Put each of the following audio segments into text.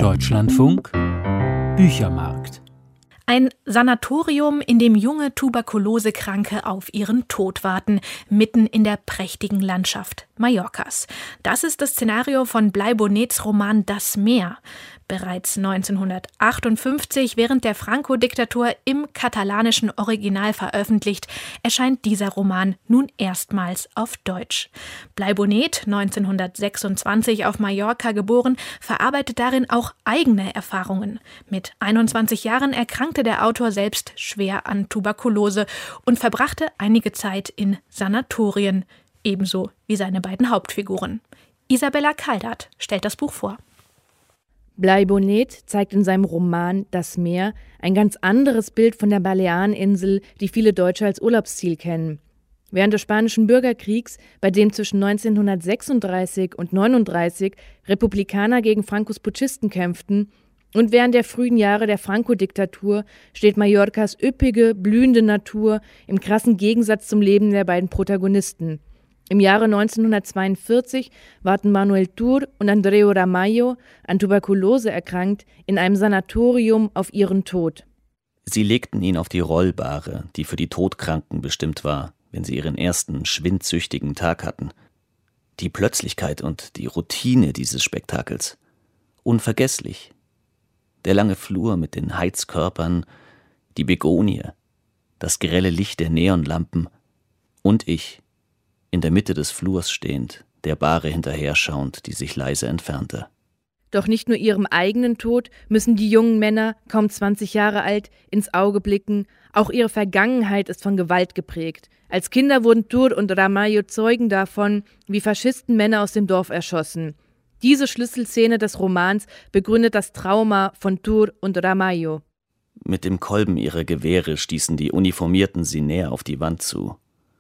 Deutschlandfunk Büchermarkt. Ein Sanatorium, in dem junge Tuberkulosekranke auf ihren Tod warten, mitten in der prächtigen Landschaft Mallorcas. Das ist das Szenario von Blai Bonnets Roman Das Meer. Bereits 1958, während der Franco-Diktatur im katalanischen Original veröffentlicht, erscheint dieser Roman nun erstmals auf Deutsch. Blai Bonnet, 1926 auf Mallorca geboren, verarbeitet darin auch eigene Erfahrungen. Mit 21 Jahren erkrankte der Autor selbst schwer an Tuberkulose und verbrachte einige Zeit in Sanatorien, ebenso wie seine beiden Hauptfiguren. Isabella Caldat stellt das Buch vor. Blai Bonnet zeigt in seinem Roman Das Meer ein ganz anderes Bild von der Baleareninsel, die viele Deutsche als Urlaubsziel kennen. Während des Spanischen Bürgerkriegs, bei dem zwischen 1936 und 1939 Republikaner gegen Francos Putschisten kämpften, und während der frühen Jahre der Franco-Diktatur steht Mallorcas üppige, blühende Natur im krassen Gegensatz zum Leben der beiden Protagonisten. Im Jahre 1942 warten Manuel Tur und Andreu Ramallo, an Tuberkulose erkrankt, in einem Sanatorium auf ihren Tod. Sie legten ihn auf die Rollbahre, die für die Todkranken bestimmt war, wenn sie ihren ersten schwindsüchtigen Tag hatten. Die Plötzlichkeit und die Routine dieses Spektakels. Unvergesslich. Der lange Flur mit den Heizkörpern, die Begonie, das grelle Licht der Neonlampen und ich, in der Mitte des Flurs stehend, der Bahre hinterher schauend, die sich leise entfernte. Doch nicht nur ihrem eigenen Tod müssen die jungen Männer, kaum 20 Jahre alt, ins Auge blicken, auch ihre Vergangenheit ist von Gewalt geprägt. Als Kinder wurden Tur und Ramallo Zeugen davon, wie Faschisten Männer aus dem Dorf erschossen. Diese Schlüsselszene des Romans begründet das Trauma von Tur und Ramallo. Mit dem Kolben ihrer Gewehre stießen die Uniformierten sie näher auf die Wand zu.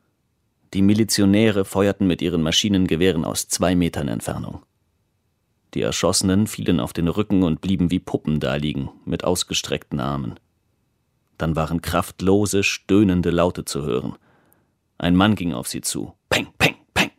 Die Milizionäre feuerten mit ihren Maschinengewehren aus 2 Metern Entfernung. Die Erschossenen fielen auf den Rücken und blieben wie Puppen daliegen, mit ausgestreckten Armen. Dann waren kraftlose, stöhnende Laute zu hören. Ein Mann ging auf sie zu. Peng, peng, peng.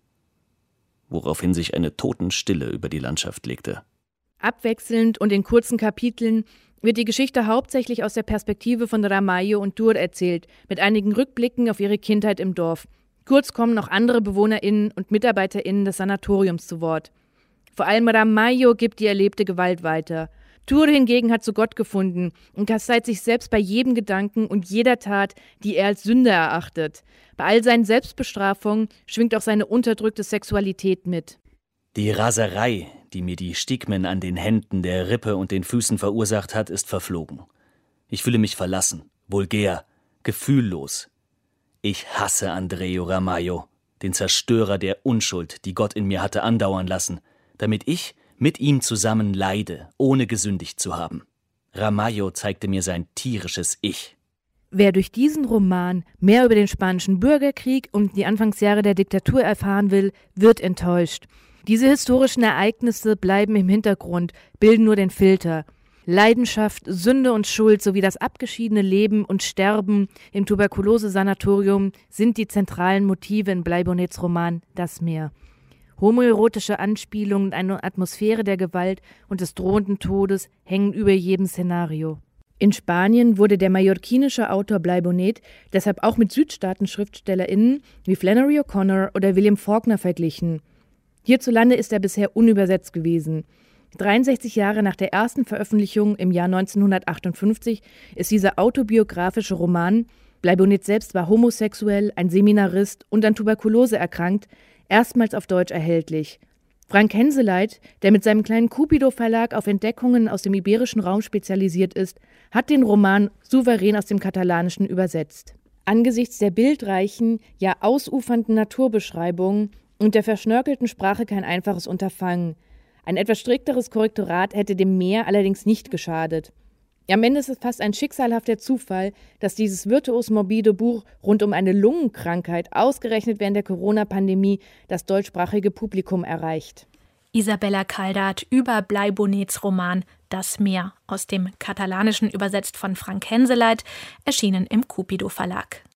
Woraufhin sich eine Totenstille über die Landschaft legte. Abwechselnd und in kurzen Kapiteln wird die Geschichte hauptsächlich aus der Perspektive von Ramallo und Tur erzählt, mit einigen Rückblicken auf ihre Kindheit im Dorf. Kurz kommen noch andere BewohnerInnen und MitarbeiterInnen des Sanatoriums zu Wort. Vor allem Ramallo gibt die erlebte Gewalt weiter. Tur hingegen hat zu Gott gefunden und kasteit sich selbst bei jedem Gedanken und jeder Tat, die er als Sünde erachtet. Bei all seinen Selbstbestrafungen schwingt auch seine unterdrückte Sexualität mit. Die Raserei, die mir die Stigmen an den Händen, der Rippe und den Füßen verursacht hat, ist verflogen. Ich fühle mich verlassen, vulgär, gefühllos. Ich hasse Andreu Ramallo, den Zerstörer der Unschuld, die Gott in mir hatte andauern lassen, damit ich mit ihm zusammen leide, ohne gesündigt zu haben. Ramallo zeigte mir sein tierisches Ich. Wer durch diesen Roman mehr über den Spanischen Bürgerkrieg und die Anfangsjahre der Diktatur erfahren will, wird enttäuscht. Diese historischen Ereignisse bleiben im Hintergrund, bilden nur den Filter. Leidenschaft, Sünde und Schuld sowie das abgeschiedene Leben und Sterben im Tuberkulose-Sanatorium sind die zentralen Motive in Blai Bonnets Roman Das Meer. Homoerotische Anspielungen und eine Atmosphäre der Gewalt und des drohenden Todes hängen über jedem Szenario. In Spanien wurde der mallorquinische Autor Blai Bonnet deshalb auch mit Südstaaten-SchriftstellerInnen wie Flannery O'Connor oder William Faulkner verglichen. Hierzulande ist er bisher unübersetzt gewesen. 63 Jahre nach der ersten Veröffentlichung im Jahr 1958 ist dieser autobiografische Roman, Blai Bonnet selbst war homosexuell, ein Seminarist und an Tuberkulose erkrankt, erstmals auf Deutsch erhältlich. Frank Henseleit, der mit seinem kleinen Cupido-Verlag auf Entdeckungen aus dem iberischen Raum spezialisiert ist, hat den Roman souverän aus dem Katalanischen übersetzt. Angesichts der bildreichen, ja ausufernden Naturbeschreibungen und der verschnörkelten Sprache kein einfaches Unterfangen. Ein etwas strikteres Korrektorat hätte dem Meer allerdings nicht geschadet. Am Ende ist es fast ein schicksalhafter Zufall, dass dieses virtuos-morbide Buch rund um eine Lungenkrankheit ausgerechnet während der Corona-Pandemie das deutschsprachige Publikum erreicht. Isabella Caldat über Blai Bonnets Roman Das Meer, aus dem Katalanischen übersetzt von Frank Henseleit, erschienen im Cupido Verlag.